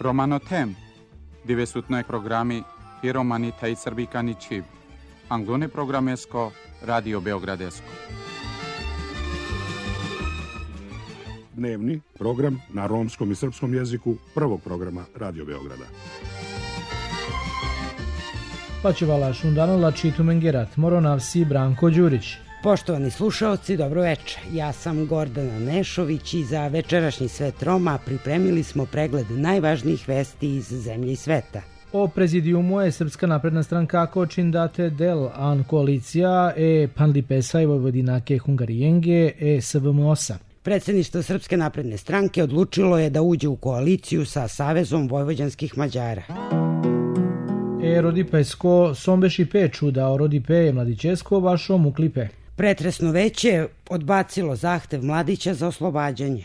Romanotem, divesutnoj programi i romani taj srbikani čib. Anglone programesko, Radio Beogradesko. Dnevni program na romskom i srpskom jeziku prvog programa Radio Beograda. Pačivala šundanula čitu mengerat, moronavsi Branko Đurić. Poštovani slušaoci, dobro večer. Ja sam Gordana Nešović i za večerašnji Svet Roma pripremili smo pregled najvažnijih vesti iz zemlje i sveta. O prezidiumu je Srpska napredna stranka Kočindate del an koalicija e Pandipesa i Vojvodinake Hungarijenge e SVM-osa. Predsjedništvo Srpske napredne stranke odlučilo je da uđe u koaliciju sa Savezom vojvođanskih Mađara. Rodipesko sombeši peču da Rodipe je Mladićesko vašo muklipe. Pretresno veće odbacilo zahtev Mladića za oslobađanje.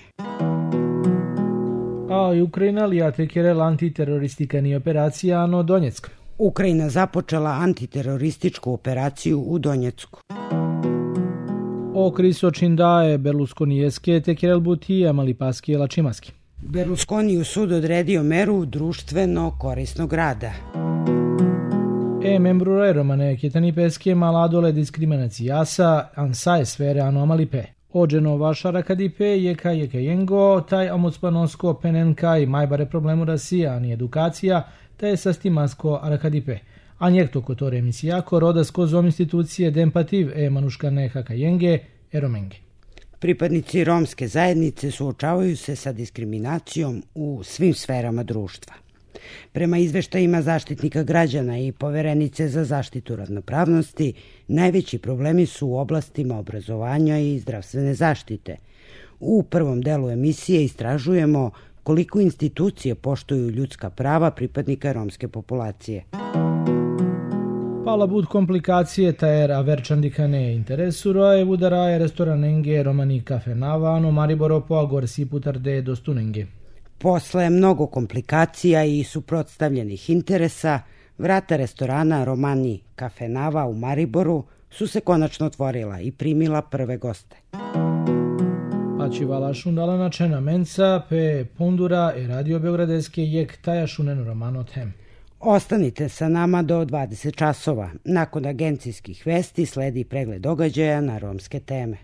A Ukrajina li atekirala antiteroristikani operacija ano Donjeck. Ukrajina započela antiterorističku operaciju u Donjecku. O krisočin daje Berlusconijeske tekirel butije Malipaski i Lačimaski. Berlusconi u sud odredio meru društveno korisnog rada. Membrure romane Kjetani Peske maladole diskriminacijasa ansaje sfere anomalipe. Ođeno vaša rakadipe jeka jengo, taj amucpanosko penenka i majbare problemu Rasija, ani edukacija, taj sastimasko rakadipe. A njekto kotore emisijako rodasko zom institucije dempativ manuškane hakajenge romenge. Pripadnici romske zajednice suočavaju se sa diskriminacijom u svim sferama društva. Prema izveštajima Zaštitnika građana i Poverenice za zaštitu ravnopravnosti, najveći problemi su u oblastima obrazovanja i zdravstvene zaštite. U prvom delu emisije istražujemo koliko institucije poštuju ljudska prava pripadnika romske populacije. Pala bud komplikacije tajer averčandikane interesuro je udaraje restoranenge romani kafenava ano Mariboro po agorsi putarde dostunenge. Posle mnogo komplikacija i suprotstavljenih interesa, vrata restorana Romani Kafenava u Mariboru su se konačno otvorila i primila prve goste. Pačivala šundala načena menca pe Pondura i Radio Beogradeske jek taja šunen Romanotem. Ostanite sa nama do 20 časova. Nakon agencijskih vesti sledi pregled događaja na romske teme.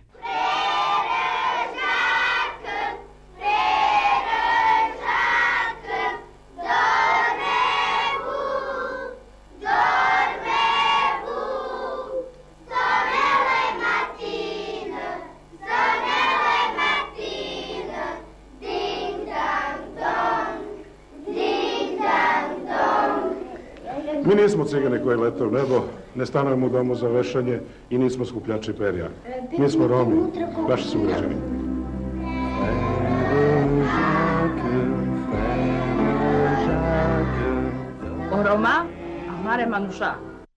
Mi nismo cigane koji lete u nebo, ne stanujemo u domu za vešanje i nismo skupljači perja. Mi smo Romi, vaši sugrađani. O Roma, amare manuša.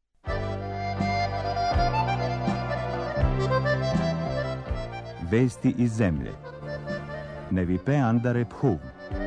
Vesti iz zemlje. Nevipe andare phuv.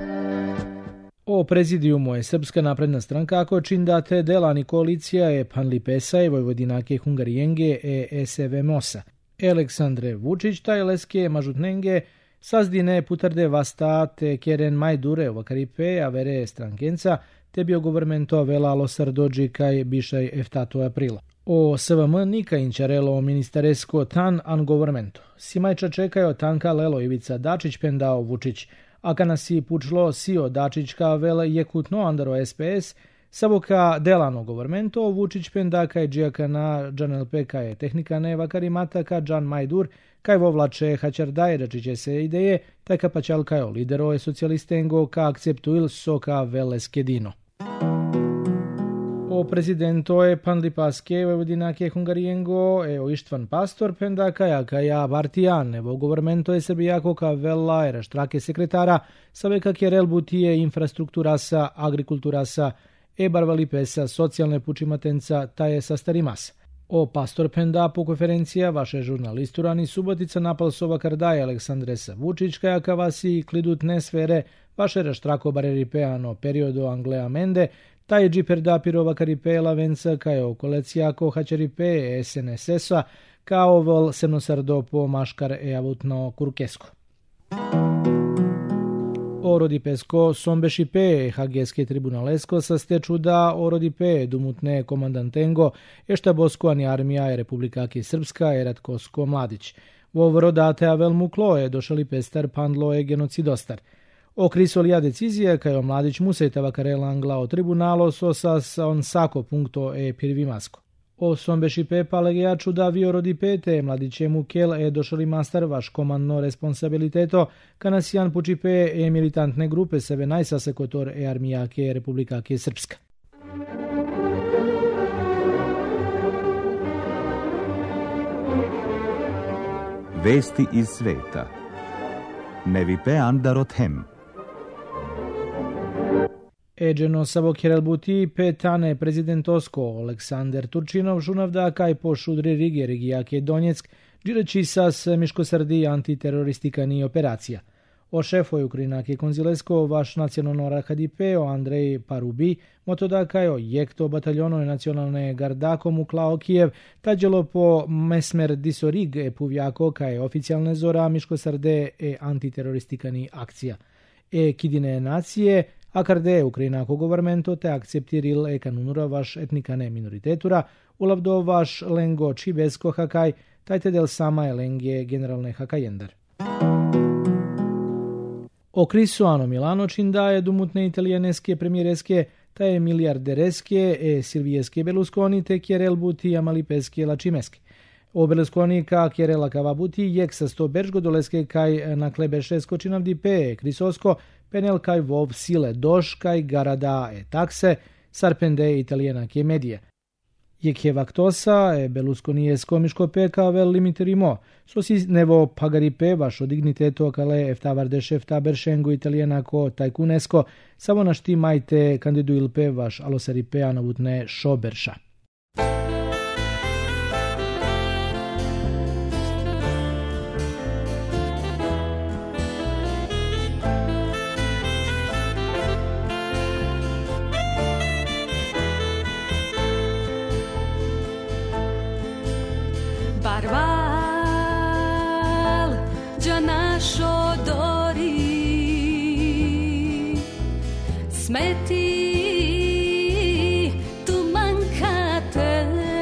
O prezidiumu je Srpska napredna stranka Kočindate delani koalicija je Panlipesa i Vojvodinake Hungarijenge e SVM-osa. Aleksandre Vučić tajleske mažutnenge sazdine putarde vasta te keren majdure ovakaripe avere strankenca te biogovermento velalo sardođi kaj bišaj eftato aprila. O SVM nika inčarelo ministaresko tan an govermento. Simajča čekajo tanka lelo Ivica Dačić pendao Vučić, a kana si pučlo sio Dačićka vel jekutno andaro SPS, saboka delano govermento, Vučić pendaka i džijakana Džan LP je tehnika neva karimata ka Džan Majdur, kaj vovlače hačardaje račiće se ideje, taj kapačalka je lidero je socialistengo ka akceptuil soka veleskedino. O prezidento je Panlipaske Vojvodinake Hungarijengo o Ištvan Pastor pendaka jaka ja Bartijan evo govermento je Srbijako ka vela era štrake sekretara saveka kjerel butije infrastrukturasa, agrikulturasa barvalipesa socijalne pučimatenca taje sa starimasa. O Pastor penda po konferencija vaše žurnalisturani Subotica napalsova kardaje Aleksandresa Vučićka jaka vasi klidutne sfere vaše raštrako bareripeano periodo Anglea Mende taj džiper dapirova karipela venca kaj okolecijako hačaripe SNSS-a kao vol semnosardo po maškar avutno kurkesko. Orodipesko Sombešipe, Hageske tribunalesko sa stečuda Orodipe, Dumutne komandantengo, Eštaboskoani armija Republikaki Srpska, Eratkosko Mladić. Vovro datea velmuklo je došali pestar pandlo je genocidostar. O krisolija decizije, kaj o Mladić musetava karela angla o tribunalo sosas on sako punkto e pirvimasko. O Sombešipe palegejaču da vi Orodipete, Mladićemu kel e došali mastar vaš komandno responsabiliteto, kanasijan pučipe e militantne grupe sebe najsasekotor e armijake Republikake Srpska. Vesti iz sveta. Nevipe andarot hem. Eđeno savo kerelbuti petane prezidentosko Aleksander Turčinov žunavda kaj po šudri Rige regijake Donjeck džireći sas miškosrdi antiteroristikani operacija. O šefoj Ukrinake konzilesko vaš nacionalno HDP o Andrej Parubi motoda kaj o jekto bataljonoj nacionalne gardakom uklao Kijev tađelo po mesmer disorig e puvjako kaj oficijalne zora miškosrde e antiteroristikani akcija. E kidine nacije a karde Ukrinako governmento te akceptiril e kanunura vaš etnikane minoritetura, ulavdo vaš lengo čibesko hakaj, tajte del sama e lenge generalne hakajendar. O Crisoano Milano činda je dumutne italijaneske premijereske, ta je miliardereske e Silvijeske Berlusconi te kjerel buti amalipeske lačimeske. O Berlusconi ka kjerela kava buti jek sa sto beržgodoleske kaj na klebeše skočinavdi pe Crisosko, penel kaj vov sile doš kaj garada e takse, sarpende italijanake medije. Jek je vaktosa e Berlusconijesko miško peka vel limiterimo, sosi nevo pagaripe vašo digniteto kale eftavardeše efta beršengo italijanako tajkunesko, samo našti majte kandiduilpe vaš alosaripe anavutne šoberša. Barval già nascio d'ori smetti tu mancate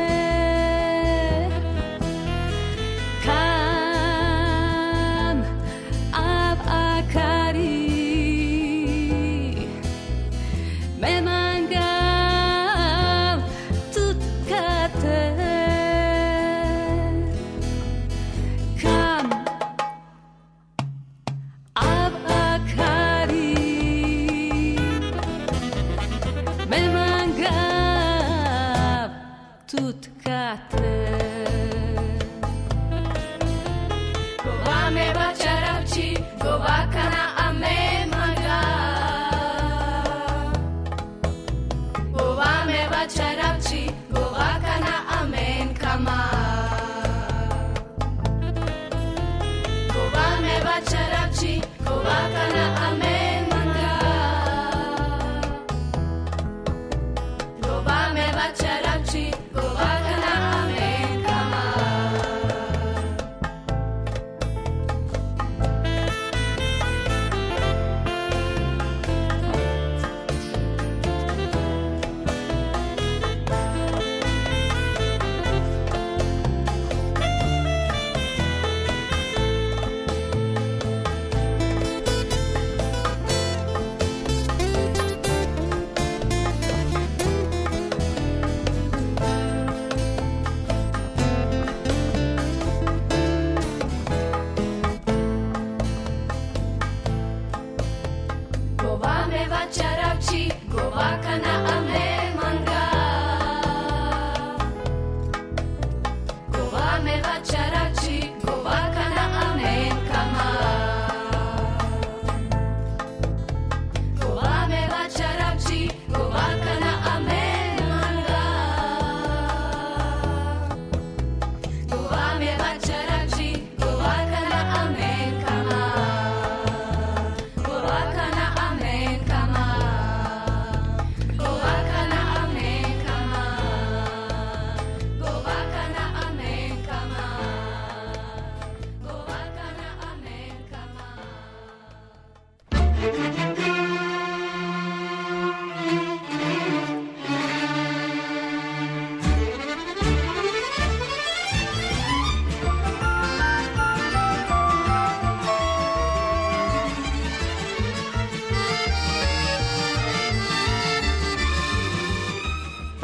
cam av acari me mangav tut cate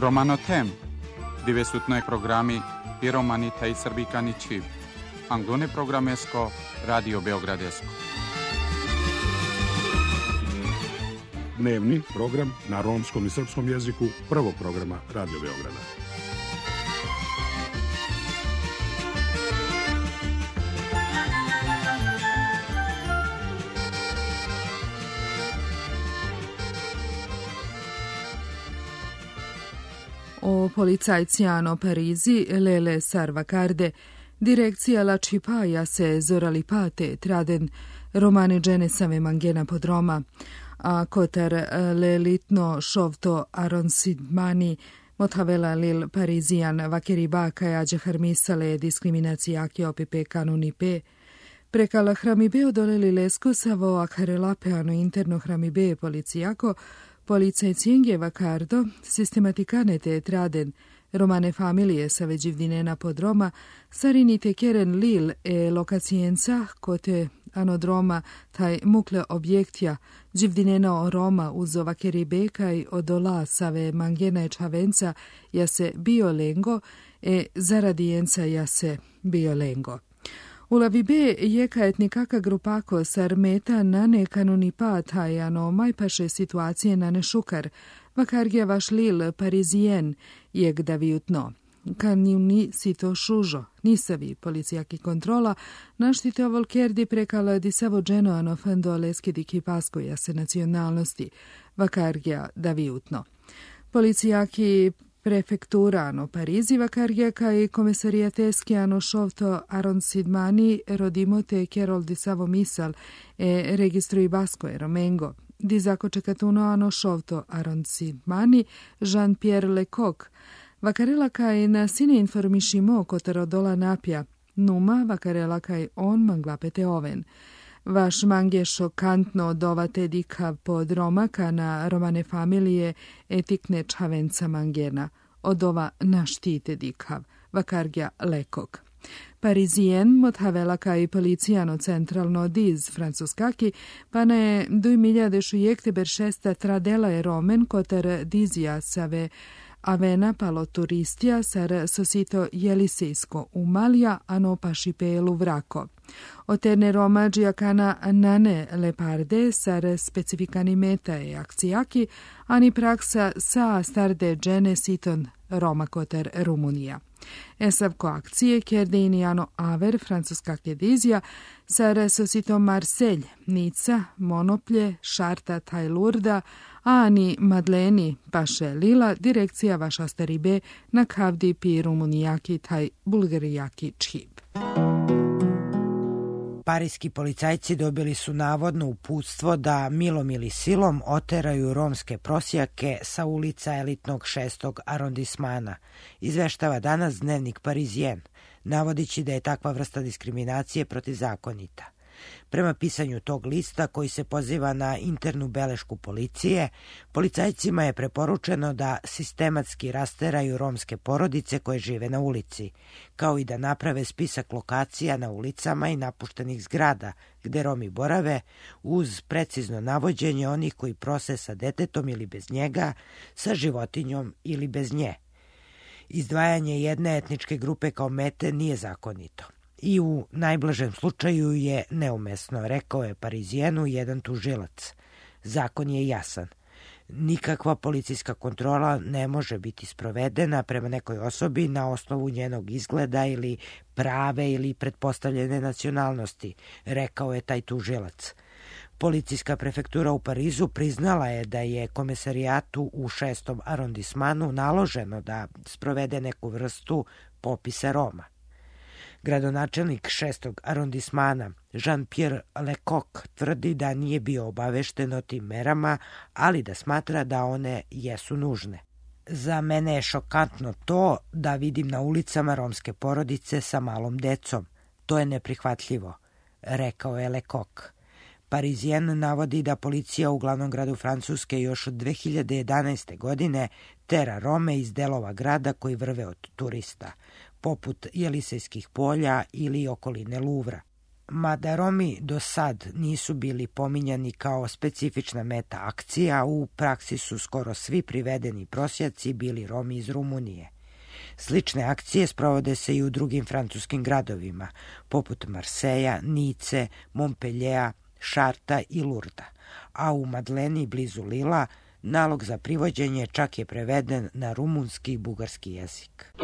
Romanotem, dove su noi programi i romani taj srbikani čib. Anglone programesko, Radio Beogradesko. Dnevni program na romskom i srpskom jeziku prvog programa Radio Beograda. O policajcijano Parizi Lele Sarvacarde, direkcija la Cipaia se zoralipate traden romane genesave mangena pod Roma, a kotar lelitno šovto aronsidmani motavela lil Parizian vakeriba kajađe harmisale diskriminacijake opipe kanunipe, prekala hramibe odoleli lesko savo akharelapeano interno hramibe policijako, policajcijenge vakardo sistematikane traden romane familije sa veđivdinena pod Roma, sarinite keren lil e lokacijenca kote anodroma taj mukle objektja đivdinena o Roma uz ovakeribe kaj odola save mangena e čavenca ja se bio lengo e zaradijenca ja se bio lengo. U Lavibe jeka etnikaka grupako sarmeta nane kanunipa tajano majpaše situacije nane šukar, vakargja vaš lil Parizien jeg davijutno. Kanjuni si to šužo, nisavi policijaki kontrola, naštite ovolkerdi prekala di savo dženoano fando leski di kipaskoja se nacionalnosti, vakargja davijutno. Policijaki prefekturano Parizi vakargja kaj komisarijateskiano šovto aronsidmani rodimote kerol di savo misal e registrui basko e romengo. Di zakočekatunoano šovto aronsidmani Jean-Pierre Lecoq. Vakarela kaj na sine informišimo kotaro dola napja, numa vakarela kaj on manglapete oven. Vaš mange šokantno dovate dikav pod Romaka na romane familije etikne čavenca mangena. Odova naštite dikav, vakargja Lekok. Parizien mothavela kaj policijano centralno diz francuskaki, pa ne 2006 tradela je romen kotar dizija save avena palo turistija sar sosito jelisejsko umalja ano pašipelu vrako. Oterne Roma džiakana nane leparde sar specifikani meta e akcijaki, ani praksa sa starde džene siton Roma kotar Rumunija. Esavko akcije kerdejnijano aver francuska kedizija sar sosito Marselj, Nica, Monoplje, Šarta, Tajlurda, a ani Madleni paše Lila direkcija vaša staribe na kavdi pi Rumunijaki taj Bulgarijaki čib. Parijski policajci dobili su navodno uputstvo da milom ili silom oteraju romske prosjake sa ulica elitnog 6. arondismana, izveštava danas dnevnik Parizien, navodići da je takva vrsta diskriminacije protivzakonita. Prema pisanju tog lista, koji se poziva na internu belešku policije, policajcima je preporučeno da sistematski rasteraju romske porodice koje žive na ulici, kao i da naprave spisak lokacija na ulicama i napuštenih zgrada gde Romi borave, uz precizno navođenje onih koji prose sa detetom ili bez njega, sa životinjom ili bez nje. Izdvajanje jedne etničke grupe kao mete nije zakonito i u najblažem slučaju je neumesno, rekao je Parizijenu jedan tužilac. Zakon je jasan. Nikakva policijska kontrola ne može biti sprovedena prema nekoj osobi na osnovu njenog izgleda ili prave ili pretpostavljene nacionalnosti, rekao je taj tužilac. Policijska prefektura u Parizu priznala je da je komisarijatu u 6. arondismanu naloženo da sprovede neku vrstu popisa Roma. Gradonačelnik 6. arondismana Jean-Pierre Lecoq tvrdi da nije bio obavešten o tim merama, ali da smatra da one jesu nužne. Za mene je šokantno to da vidim na ulicama romske porodice sa malom decom. To je neprihvatljivo, rekao je Lecoq. Parizien navodi da policija u glavnom gradu Francuske još od 2011. godine tera Rome iz delova grada koji vrve od turista, poput Jelisejskih polja ili okoline Luvra. Mada Romi do sad nisu bili pominjani kao specifična meta akcija, u praksi su skoro svi privedeni prosjaci bili Romi iz Rumunije. Slične akcije sprovode se i u drugim francuskim gradovima, poput Marseja, Nice, Montpelliera, Šarta i Lurda, a u Madleni blizu Lila nalog za privođenje čak je preveden na rumunski i bugarski jezik.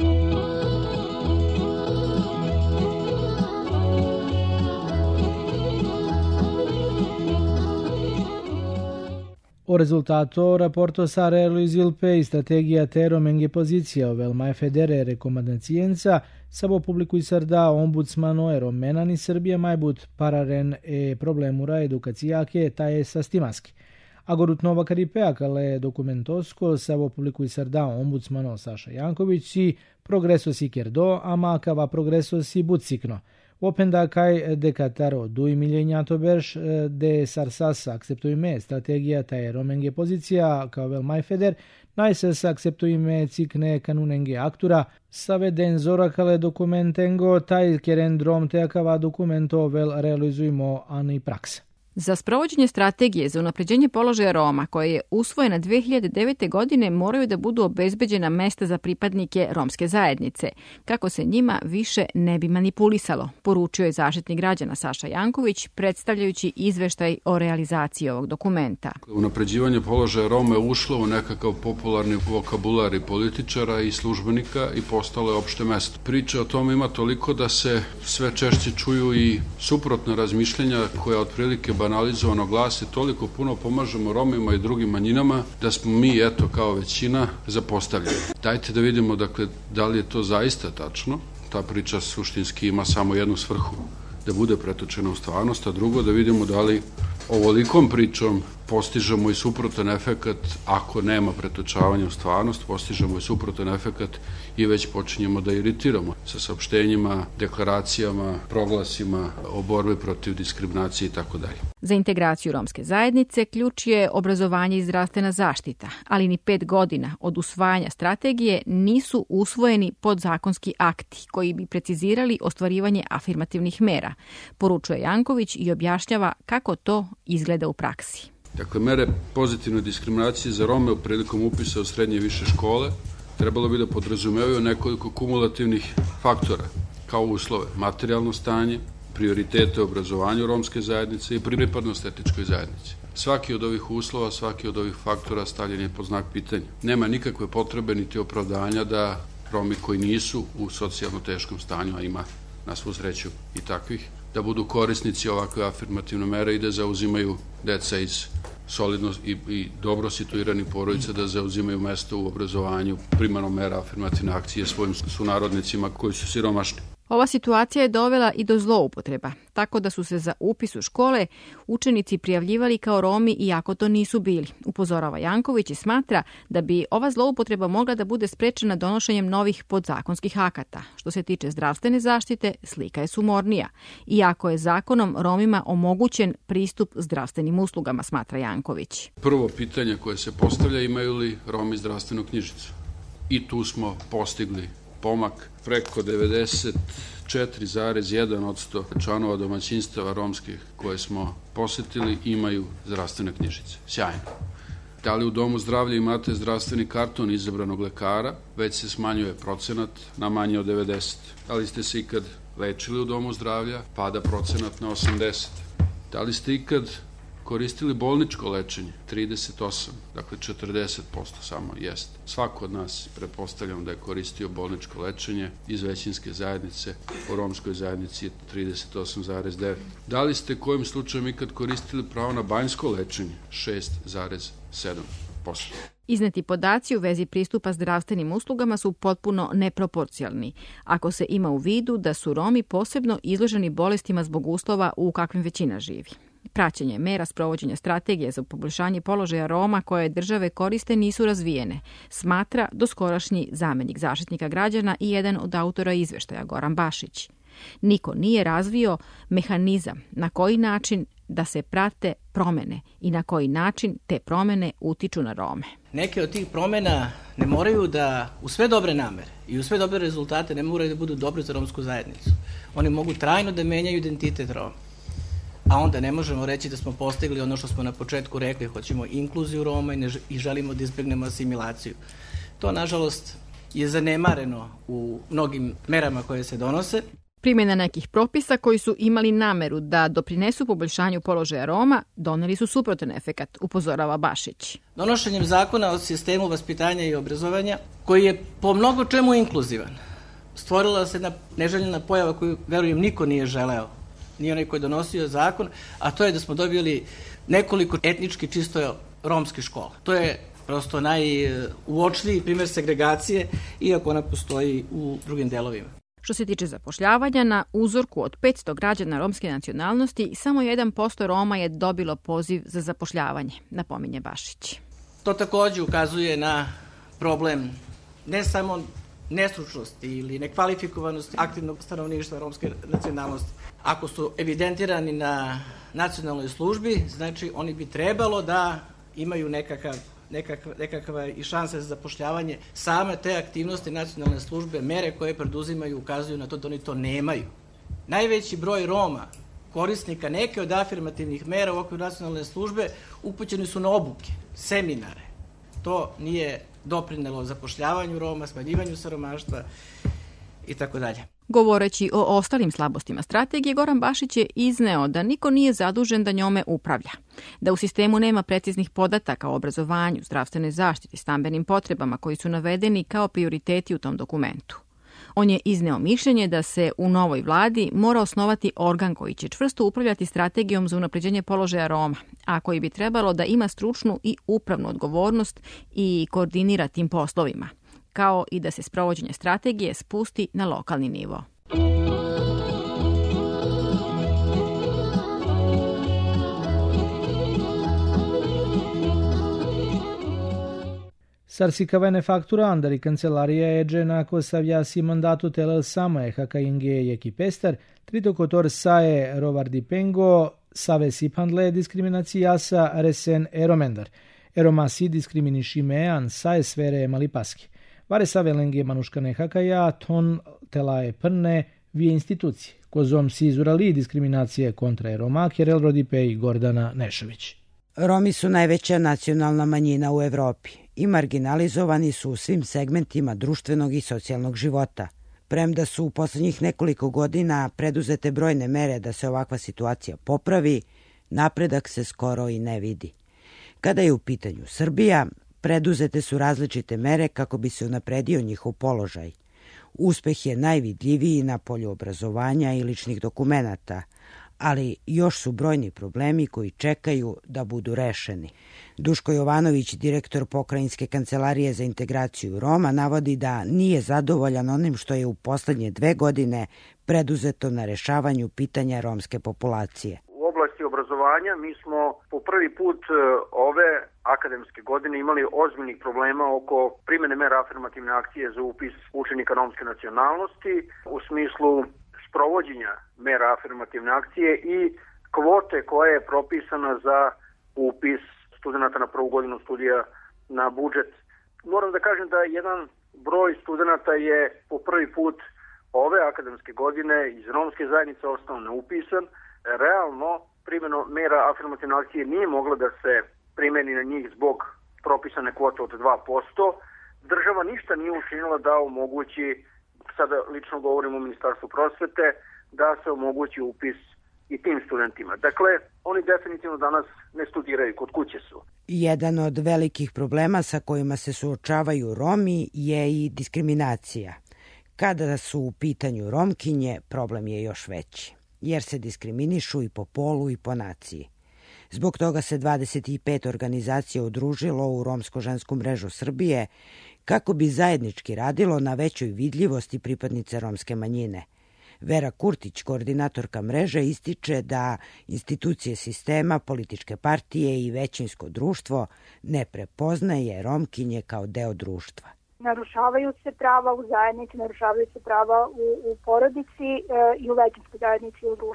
O rezultato raporto sa realizil pe strategija tero menge pozicija ovel mai federe recomandațiența sabo publicuisar da ombudsmano ero menani Srbija mai but pararen e problemura educația che tae sastimaski. Agorut nova caripea cale documentosko sabo publicuisar da ombudsmano Saša Janković si progreso si kerdo ama cava progreso si butsikno. Openda kai decataro 2 miljenjato berš de sarsas acceptuime strategija tae romenge pozicija kao vel mai feder najses acceptuime cikne kanunenge aktura saveden zorakale dokumentengo taj keren drom te akava dokumento vel realizujemo ani praksa. Za sprovođenje strategije za unapređenje položaja Roma, koja je usvojena 2009. godine, moraju da budu obezbeđena mesta za pripadnike romske zajednice, kako se njima više ne bi manipulisalo, poručio je Zaštitnik građana Saša Janković, predstavljajući izveštaj o realizaciji ovog dokumenta. Unapređivanje položaja Roma je ušlo u nekakav popularni vokabular i političara i službenika i postalo je opšte mesto. Priča o tome ima toliko da se sve češće čuju i suprotna razmišljenja koja otprilike banalizovano glasi toliko puno pomažemo Romima i drugim manjinama da smo mi, eto, kao većina zapostavljeni. Dajte da vidimo, dakle, da li je to zaista tačno. Ta priča suštinski ima samo jednu svrhu, da bude pretočena u stvarnost, a drugo da vidimo da li ovolikom pričom postižemo i suprotan efekat, ako nema pretočavanja u stvarnost, postižemo i suprotan efekat i već počinjemo da iritiramo sa saopštenjima, deklaracijama, proglasima o borbi protiv diskriminacije i tako dalje. Za integraciju romske zajednice ključ je obrazovanje i zdravstvena zaštita, ali ni 5 godina od usvajanja strategije nisu usvojeni podzakonski akti koji bi precizirali ostvarivanje afirmativnih mera, poručuje Janković i objašnjava kako to izgleda u praksi. Dakle, mere pozitivne diskriminacije za Rome u prilikom upisa u srednje i više škole trebalo bi da podrazumevaju nekoliko kumulativnih faktora, kao uslove materijalno stanje, prioritete obrazovanju romske zajednice i pripadnost etničkoj zajednici. Svaki od ovih uslova, svaki od ovih faktora stavljen je pod znak pitanja. Nema nikakve potrebe niti opravdanja da Romi koji nisu u socijalno teškom stanju, a ima na svu sreću i takvih, da budu korisnici ovakve afirmativne mere i da zauzimaju deca iz solidno i dobro situiranih porodica, da zauzimaju mesto u obrazovanju primarnom mera afirmativne akcije svojim sunarodnicima koji su siromašni. Ova situacija je dovela i do zloupotreba, tako da su se za upis u škole učenici prijavljivali kao Romi iako to nisu bili, upozorava Janković i smatra da bi ova zloupotreba mogla da bude sprečena donošenjem novih podzakonskih akata. Što se tiče zdravstvene zaštite, slika je sumornija, iako je zakonom Romima omogućen pristup zdravstvenim uslugama, smatra Janković. Prvo pitanje koje se postavlja, imaju li Romi zdravstvenu knjižicu? I tu smo postigli pomak. Preko 94,1% članova domaćinstava romskih koje smo posetili imaju zdravstvene knjižice. Sjajno. Da li u domu zdravlja imate zdravstveni karton izabranog lekara, već se smanjuje procenat na manje od 90. Da li ste se ikad lečili u domu zdravlja, pada procenat na 80. Da li ste ikad koristili bolničko lečenje? 38, dakle 40% samo jest. Svako od nas, pretpostavljam, da je koristio bolničko lečenje iz većinske zajednice, u romskoj zajednici je 38,9. Da li ste kojim slučajem ikad koristili pravo na banjsko lečenje? 6,7%. Izneti podaci u vezi pristupa zdravstvenim uslugama su potpuno neproporcionalni, ako se ima u vidu da su Romi posebno izloženi bolestima zbog uslova u kakvim većina živi. Praćenje mera sprovođenja strategije za poboljšanje položaja Roma koje države koriste nisu razvijene, smatra doskorašnji zamenik Zaštitnika građana i jedan od autora izveštaja Goran Bašić. Niko nije razvio mehanizam na koji način da se prate promene i na koji način te promene utiču na Rome. Neke od tih promena ne moraju da, u sve dobre namere i u sve dobre rezultate, ne moraju da budu dobre za romsku zajednicu. Oni mogu trajno da menjaju identitet Roma. A onda ne možemo reći da smo postigli ono što smo na početku rekli, hoćemo inkluziju Roma i želimo da izbegnemo asimilaciju. To, nažalost, je zanemareno u mnogim merama koje se donose. Primjena nekih propisa koji su imali nameru da doprinesu poboljšanju položaja Roma doneli su suprotan efekat, upozorava Bašić. Donošenjem zakona o sistemu vaspitanja i obrazovanja, koji je po mnogo čemu inkluzivan, stvorila se jedna neželjena pojava koju, verujem, niko nije želeo, ni onaj koji je donosio zakon, a to je da smo dobili nekoliko etnički čisto romskih škola. To je prosto najuočliji primjer segregacije, iako ona postoji u drugim delovima. Što se tiče zapošljavanja, na uzorku od 500 građana romske nacionalnosti, samo 1% Roma je dobilo poziv za zapošljavanje, napominje Bašić. To također ukazuje na problem ne samo nestručnosti ili nekvalifikovanosti aktivnog stanovništva romske nacionalnosti. Ako su evidentirani na nacionalnoj službi, znači oni bi trebalo da imaju nekakve i šanse za zapošljavanje. Same te aktivnosti nacionalne službe, mere koje preduzimaju, ukazuju na to da oni to nemaju. Najveći broj Roma, korisnika neke od afirmativnih mera u okviru nacionalne službe, upućeni su na obuke, seminare. To nije doprinelo zapošljavanju Roma, smanjivanju siromaštva i tako dalje. Govoreći o ostalim slabostima strategije, Goran Bašić je izneo da niko nije zadužen da njome upravlja, da u sistemu nema preciznih podataka o obrazovanju, zdravstvenoj zaštiti, stambenim potrebama koji su navedeni kao prioriteti u tom dokumentu. On je izneo mišljenje da se u novoj vladi mora osnovati organ koji će čvrsto upravljati strategijom za unapređenje položaja Roma, a koji bi trebalo da ima stručnu i upravnu odgovornost i koordinira tim poslovima, kao i da se sprovođenje strategije spusti na lokalni nivo. Sarsicavene facturandari Cancelaria Egena Kosaviasi mandato telel samae hakainge ekipester, tritokotor sae rovardipengo, save siphandle diskriminacijasa resen eromendar, eromasi diskriminishimean sae sfere malipaski. Vare savelenge manuškane hakaja ton telae prne vije institucije, kozom si izurali diskriminacije kontra Roma, Kerel Rodipe i Gordana Nešović. Romi su najveća nacionalna manjina u Evropi i marginalizovani su u svim segmentima društvenog i socijalnog života. Premda su u posljednjih nekoliko godina preduzete brojne mere da se ovakva situacija popravi, napredak se skoro i ne vidi. Kada je u pitanju Srbija, preduzete su različite mere kako bi se unapredio njihov položaj. Uspeh je najvidljiviji na polju obrazovanja i ličnih dokumenata, ali još su brojni problemi koji čekaju da budu rešeni. Duško Jovanović, direktor Pokrajinske kancelarije za integraciju Roma, navodi da nije zadovoljan onim što je u poslednje 2 godine preduzeto na rešavanju pitanja romske populacije. U oblasti obrazovanja mi smo po prvi put ove akademske godine imali ozbiljnih problema oko primjene mera afirmativne akcije za upis učenika romske nacionalnosti u smislu sprovođenja mera afirmativne akcije i kvote koja je propisana za upis studenata na prvu godinu studija na budžet. Moram da kažem da jedan broj studenata je po prvi put ove akademske godine iz romske zajednice ostao neupisan. Realno, primjena mera afirmativne akcije nije mogla da se primeni na njih zbog propisane kvote od 2%. Država ništa nije učinila da omogući, sada lično govorim o Ministarstvu prosvete, da se omogući upis i tim studentima. Dakle, oni definitivno danas ne studiraju, kod kuće su. Jedan od velikih problema sa kojima se suočavaju Romi je i diskriminacija. Kada su u pitanju Romkinje, problem je još veći, jer se diskriminišu i po polu i po naciji. Zbog toga se 25 organizacija udružilo u Romsko-žensku mrežu Srbije kako bi zajednički radilo na većoj vidljivosti pripadnice romske manjine. Vera Kurtić, koordinatorka mreže, ističe da institucije sistema, političke partije i većinsko društvo ne prepoznaje Romkinje kao deo društva. Narušavaju se prava u zajednici, narušavaju se prava u porodici i u većinskoj zajednici i u društvu.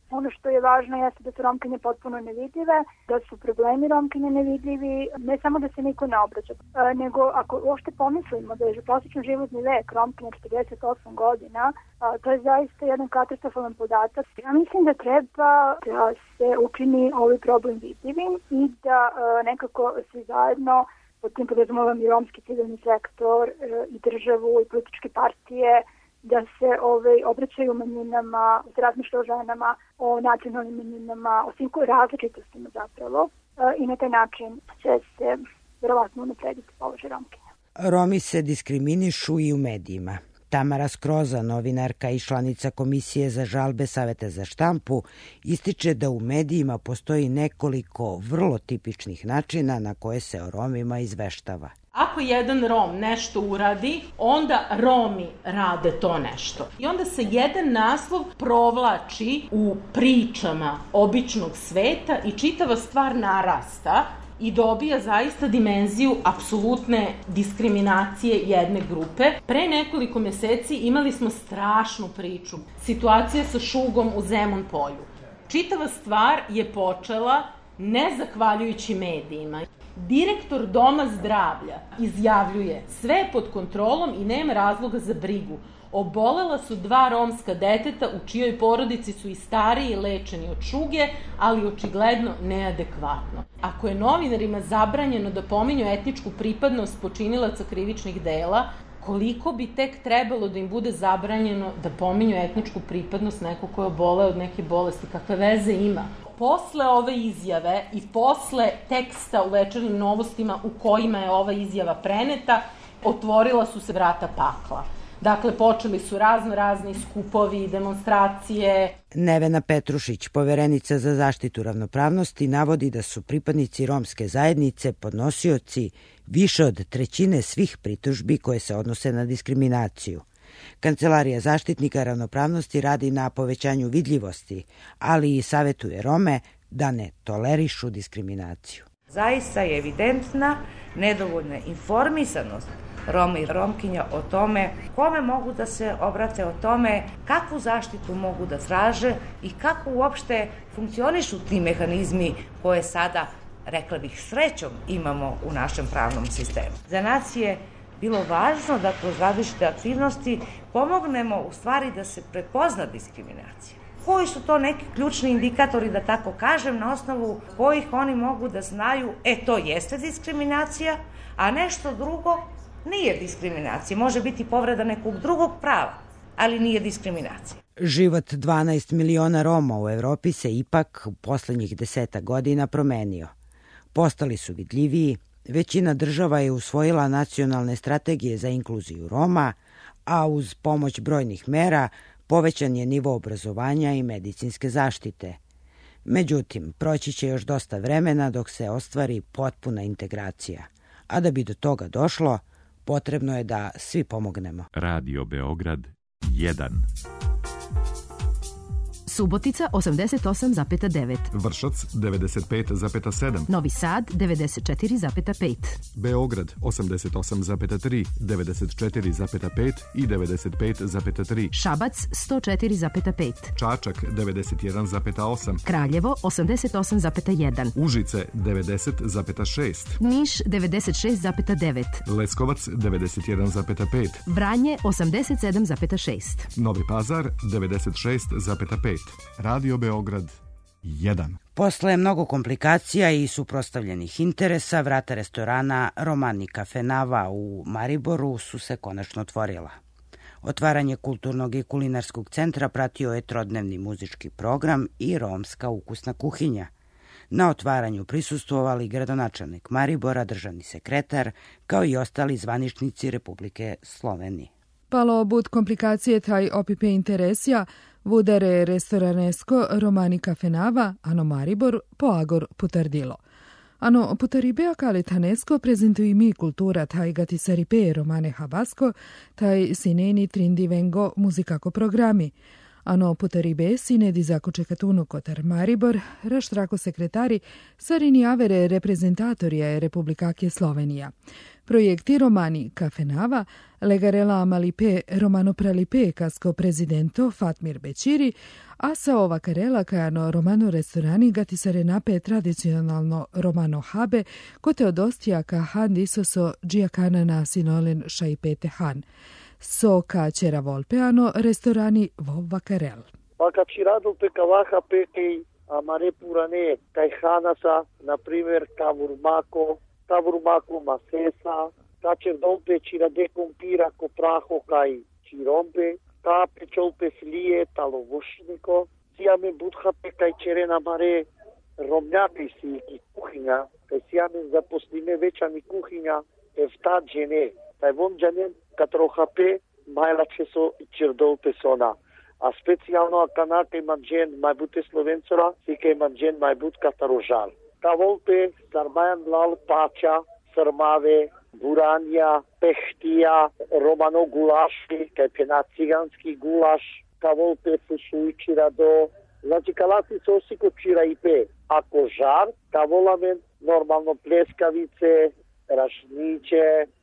Ono što je važno jeste da su Romkinje potpuno nevidljive, da su problemi Romkinje nevidljivi, ne samo da se niko ne obraća, nego ako uopšte pomislimo da je prosječan životni vek Romkinja 48 godina, to je zaista jedan katastrofalan podatak. Ja mislim da treba da se učini ovaj problem vidljivim i da nekako svi zajedno, pod tim podrazumevam i romski civilni sektor, i državu, i političke partije, da se obraćaju manjinama, da se razmišlja o ženama, o nacionalnim manjinama, o svim različitostima zapravo, i na taj način će se verovatno unaprediti položaj Romkinja. Romi se diskriminišu i u medijima. Tamara Skroza, novinarka i članica Komisije za žalbe Saveta za štampu, ističe da u medijima postoji nekoliko vrlo tipičnih načina na koje se o Romima izveštava. Ako jedan Rom nešto uradi, onda Romi rade to nešto. I onda se jedan naslov provlači u pričama običnog sveta i čitava stvar narasta i dobija zaista dimenziju apsolutne diskriminacije jedne grupe. Pre nekoliko meseci imali smo strašnu priču. Situacija sa šugom u Zemun polju. Čitava stvar je počela ne zahvaljujući medijima. Direktor Doma zdravlja izjavljuje sve pod kontrolom i nema razloga za brigu. Obolela su 2 romska deteta u čijoj porodici su i stariji lečeni od šuge, ali očigledno neadekvatno. Ako je novinarima zabranjeno da pominju etničku pripadnost počinilaca krivičnih dela, koliko bi tek trebalo da im bude zabranjeno da pominju etničku pripadnost neko ko je oboleo od neke bolesti? Kakve veze ima? Posle ove izjave i posle teksta u Večernjim novostima u kojima je ova izjava preneta, otvorila su se vrata pakla. Dakle, počeli su razni skupovi, demonstracije. Nevena Petrušić, poverenica za zaštitu ravnopravnosti, navodi da su pripadnici romske zajednice podnosioci više od 1/3 svih pritužbi koje se odnose na diskriminaciju. Kancelarija zaštitnika ravnopravnosti radi na povećanju vidljivosti, ali i savetuje Rome da ne tolerišu diskriminaciju. Zaista je evidentna nedovoljna informisanost Roma i Romkinja o tome kome mogu da se obrate, o tome kakvu zaštitu mogu da traže i kako uopšte funkcionišu ti mehanizmi koje sada, rekla bih, srećom imamo u našem pravnom sistemu. Za nas je bilo važno da kroz različite aktivnosti pomognemo u stvari da se prepozna diskriminacija. Koji su to neki ključni indikatori, da tako kažem, na osnovu kojih oni mogu da znaju, to jeste diskriminacija, a nešto drugo nije diskriminacija. Može biti povreda nekog drugog prava, ali nije diskriminacija. Život 12 miliona Roma u Evropi se ipak u poslednjih 10 godina promenio. Postali su vidljiviji, većina država je usvojila nacionalne strategije za inkluziju Roma, a uz pomoć brojnih mera povećan je nivo obrazovanja i medicinske zaštite. Međutim, proći će još dosta vremena dok se ostvari potpuna integracija. A da bi do toga došlo, potrebno je da svi pomognemo. Radio Beograd 1. Subotica 88,9. Vršac 95,7. Novi Sad 94,5. Beograd 88,3, 94,5 i 95,3. Šabac 104,5. Čačak 91,8. Kraljevo 88,1. Užice 90,6. Niš 96,9. Leskovac 91,5. Vranje 87,6. Novi Pazar 96,5. Radio Beograd 1. Posle mnogo komplikacija i suprotstavljenih interesa, vrata restorana Romani Kafenava u Mariboru su se konačno otvorila. Otvaranje kulturnog i kulinarskog centra pratio je trodnevni muzički program i romska ukusna kuhinja. Na otvaranju prisustvovali gradonačelnik Maribora, državni sekretar, kao i ostali zvaničnici Republike Slovenije. Palo bud komplikacije taj opipe interesja, vudere restoranesko Romani Kafenava, ano Maribor, poagor putardilo. Ano putaribea kalitanesko prezentui mi kultura taj gatisaripe Romane Habasko, taj sineni trindi vengo muzikako programi. Ano potaribe sine dizako čekatuno kotar Maribor, raštrako sekretari sarini avere reprezentatorija Republikake Slovenija. Projekti romani Kafenava, legarela Malipe Romano Pralipe kasko prezidento Fatmir Bećiri, a sa ova karela kajano romano restorani gati sarenape tradicionalno romano habe, kote odostija ka han disoso džiakana na sinolen šaipete han. So ka ćera volpeano restorani vova karel. Paka čirado pe kavaha pekej amare purane kaj hanasa, na primjer Tavurmako masesa, ta čerdolpe čirade kompira ko praho kaj čirompe, ta pečolpe slije talovušniko, sijame budhape kaj čerena mare romnjape si ki kuhinja, kaj sijame zaposlime večani kuhinja evta džene, taj von džanen katrohape majla česo čerdolpe sona. A specijalno akanake manđen majbute slovencora, sike manđen majbut katarožal. Ta volpe sarmajan lal pača, srmave, buranja, pehtija, romano gulaši, kaj pena ciganski gulaš, ta volpe fusuići rado. Znači kalasi sosiko čira ipe, ako žar, ta volamen normalno pleskavice, rašniće,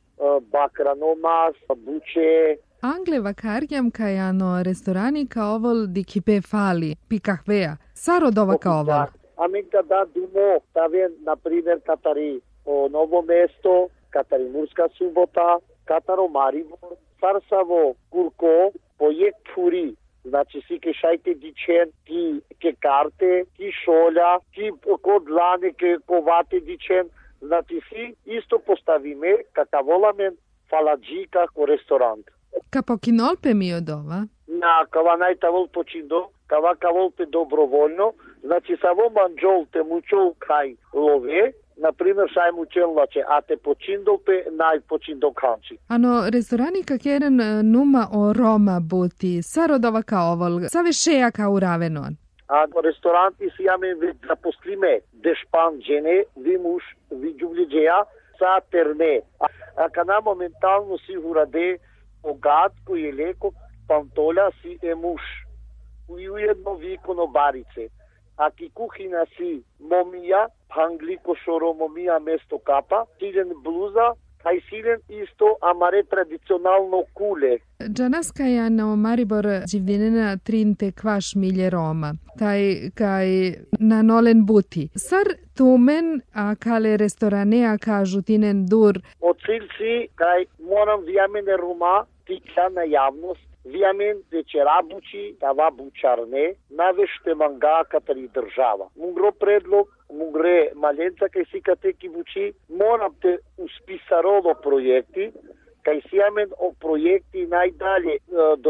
bakranomas, buče. Angle vakarjam kajano restorani ka ovol dikipe fali, pikahvea, sarodova ka ovol. Amin kada dumo, taven, na primjer, Katari Novo Mesto, Katari Murska Subota, Kataro Maribor, Farsavo, Kurko, projekt Furi, znači si ke šajte dičen, ke karte, ki šolja, ki kodlane, ke kovate dičen, znači si isto postavime, kaka volamen faladžika ko restorant. Ka pokinolpe mi od ova? Na, kava najtavol počindo, kava volpe dobrovoljno, znači samo manđolte mučol kaj love, na primjer šaj mučelnače, a te počindolpe naj počindokanči. Ano, restorani kakeren numa o Roma buti, sarodova ka ovol, save šeja ka uravenon. A restoranti si jame zaposlime dešpan džene, vi muš, vi džuvljeđeja, sa terme. A kana momentalno si urade ogad koji je leko pantolja si muš. I ujedno vi konobarice. A ki kuhina si momija, hangli košoro momija mesto kapa, silen bluza, kaj silen isto amare tradicionalno kule. Džanaska je na Maribor življenena trinte kvaš milje Roma, taj kaj na nolen buti. Sar tumen a kale restoranea ka žutinen dur. Od cilci kaj moram vjamene Roma tikla na javnost, vjamen deče rabuči, tava bučarne, navešte manga katari država. Mungro predlog, mungre malenca kaj si kate ki buči, moram te uspisarolo projekti, kaj si jamen o projekti najdalje do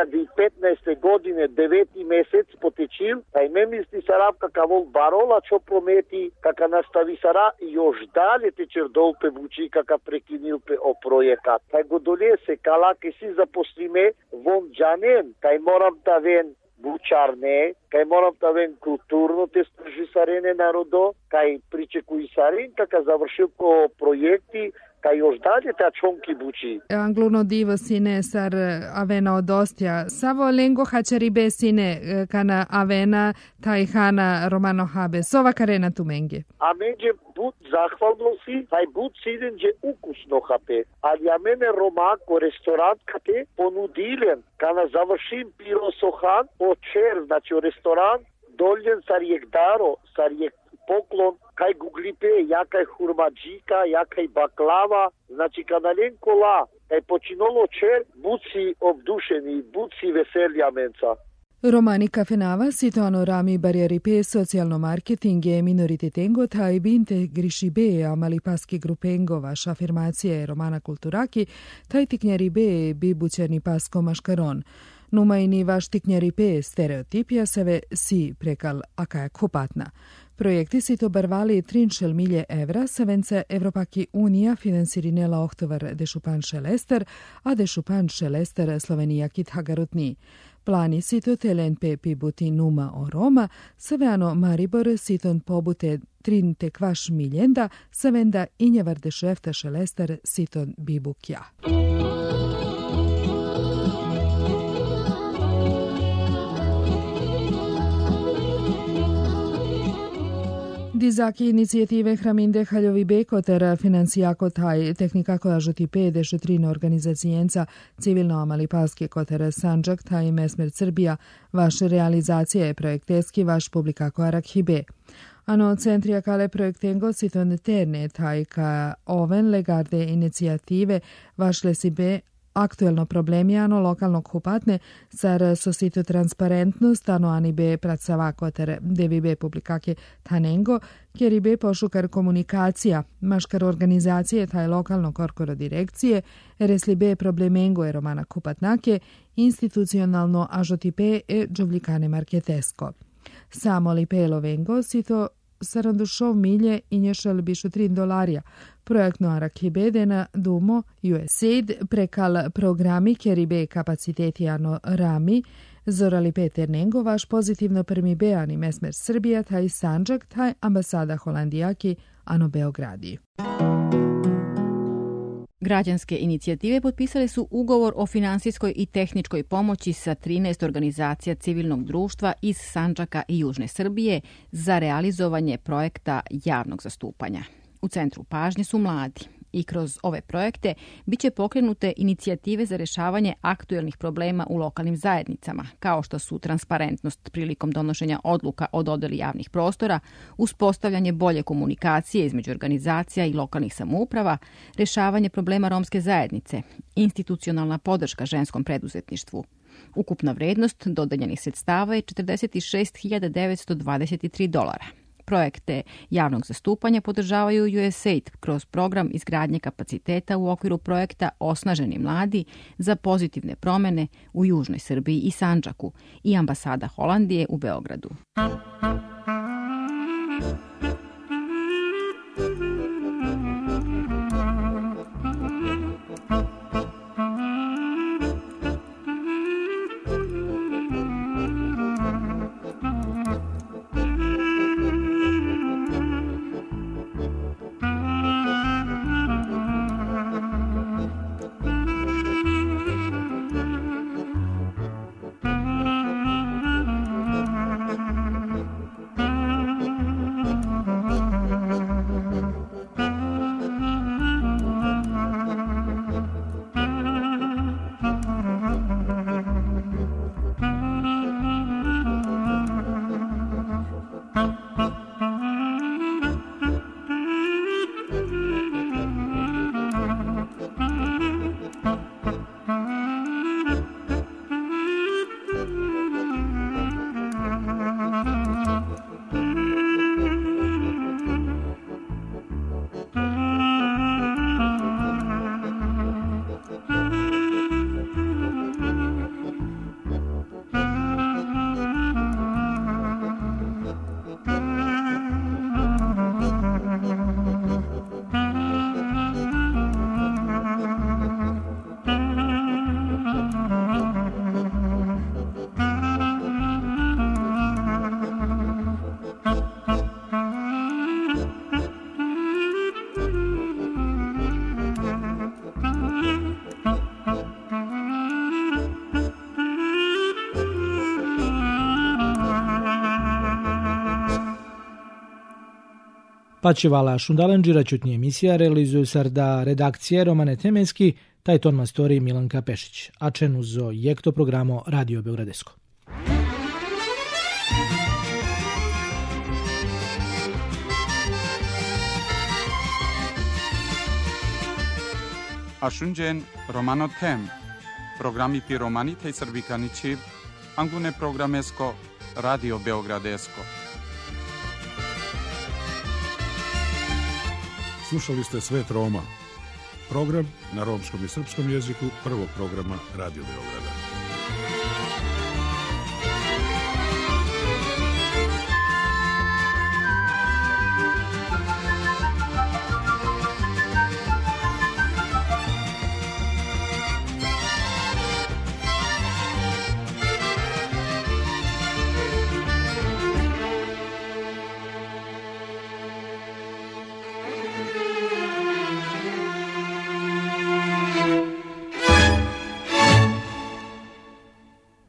2015. godine 9. mesec potečil, kaj me misli sarab kakavol barola čo prometi, kaka nastavi sara još dalje te čerdolpe buči, kaka prekinilpe o projekat. Kaj godolje se kala, kaj si zaposlime von džanen, kaj moram ta ven bučarne, kaj moram ta ven kulturno te strži sarene narodo, kaj pričekuj sarin, kaka završil ko projekti, kaj još dalje ta čonki buči. Angluno divo sine sar avena odostja. Savo lengo hačaribe sine kana avena taj hana romano habe. Sova karena tu menge. A menđe bud zahvalno si, taj bud sidenđe ukusno hape. Ali a mene romako restorant kate ponudilen, kana završim piro sohan, očer, znači restorant, doljen sarjek daro, sarjek poklon, kaj guglipe, jakaj hurmadžika, jakaj baklava, znači kada len kola, kaj počinolo čer, buci obdušeni, buci veselja menca. Romani Kafenava situano rami barrieripe socialno marketinge minoritetengo taj binte grišibe a malipaski grupengo vaš afirmacije romana kulturaki taj tiknjaribe bi bučerni pasko maškaron. Numajni vaš tiknjaripe stereotipija seve si prekal akaja kupatna. Projekti si to barvali 3 milje evra, savence Evropaki Unija finansirinela ohtovar dešupan šelester, a dešupan šelester Slovenijakit hagarutni. Plani sito telenpe pibuti numa o Roma, saveano Maribor siton pobute 3 kvaš miljenda, savenda injevar dešefta šelester siton bibukja. Dizaki inicijative Hraminde Haljovi Bekotera financijako taj tehnikako ažotipe dešetrino organizacijenca civilno amalipalske kotera Sanđak taj mesmer Srbija vaše realizacija je projekteski vaš publikako arakhibe. Ano centrija kale projektengo siton terne taj ka oven legarde inicijative vaš lesibe aktuelno problemijano lokalnog hupatne sar sosito transparentnost ano anibe pratsava koter devibe publikake tanengo kjeribe pošukar komunikacija maškar organizacije taj lokalno korkoro direkcije reslibe problemengo e romana kupatnake institucionalno ažotipe e džovlikane marketesko. Samo li pelo vengo sito sarandušov milje i nješal bišu $3. Projektno arakibede na Dumo USAID prekal programi kjeribe kapaciteti ano rami zorali Peter Nengo vaš pozitivno permibeani mesmer Srbija taj Sanđak taj ambasada Holandijaki ano Beogradi. Građanske inicijative potpisale su ugovor o finansijskoj i tehničkoj pomoći sa 13 organizacija civilnog društva iz Sandžaka i Južne Srbije za realizovanje projekta javnog zastupanja. U centru pažnje su mladi i kroz ove projekte biće pokrenute inicijative za rješavanje aktuelnih problema u lokalnim zajednicama, kao što su transparentnost prilikom donošenja odluka o dodeli javnih prostora, uspostavljanje bolje komunikacije između organizacija i lokalnih samouprava, rješavanje problema romske zajednice, institucionalna podrška ženskom preduzetništvu. Ukupna vrednost dodeljenih sredstava je $46.923. Projekte javnog zastupanja podržavaju USAID kroz program izgradnje kapaciteta u okviru projekta Osnaženi mladi za pozitivne promjene u Južnoj Srbiji i Sandžaku i ambasada Holandije u Beogradu. Pačivala Šundalenđira čutnje emisija realizuju sarda redakcije Romane Temenski, taj ton mastori Milanka Pešić, a čenuzo jekto programo Radio Beogradesko. Ashunjen Romano Tem, programi pi romani tej srbikanići, angune programesko Radio Beogradesko. Slušali ste Svet Roma, program na romskom i srpskom jeziku prvog programa Radio Beograda.